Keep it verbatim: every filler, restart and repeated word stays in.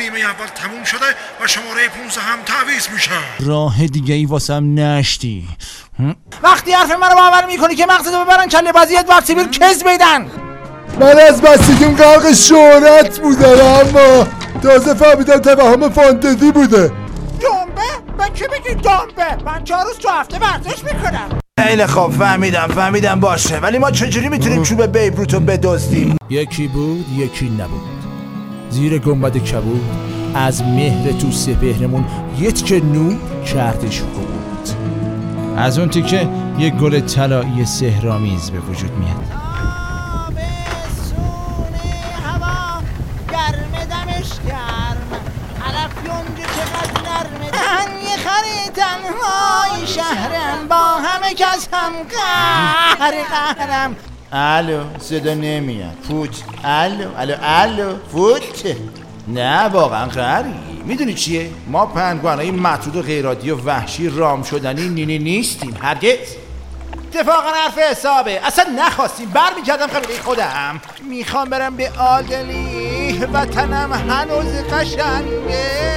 نیمه اول تموم شده و شماره پونزده هم تعویض میشه. راه دیگه ای واسم نشتی. وقتی حرف منو باور میکنی که مقصدو ببرن کله بازی ادوارد سیبیل کذب میدن. من از بچگیم غرق شهرت بودم اما تازه فهمیدم توهم فانتزی بوده. دنبه؟ به کی بگی دنبه؟ من چهار روز تو هفته ورزش میکنم. خیلی خوب فهمیدم فهمیدم باشه، ولی ما چجوری میتونیم چوب بیبروتو بدزدیم؟ یکی بود یکی نبود. زیر گنبد کبود از مهر تو سپهرمون یه تیکه نور کردش بود. از اون تیکه یه گل طلایی سحرآمیز به وجود میاد. تنهای شهرم با همه کس هم قهر قهرم. الو صدا نمیاد پوچ. الو الو الو فوت. نه واقعا قهری. میدونی چیه؟ ما پنگوانای مطرود و غیرعادی و وحشی رام شدنی نینی نیستیم هرگز. اتفاقا حرف حسابه، اصلا نخواستیم برمیگردم قبیله خودم. میخوام برم به عادلی، وطنم هنوز قشنگه.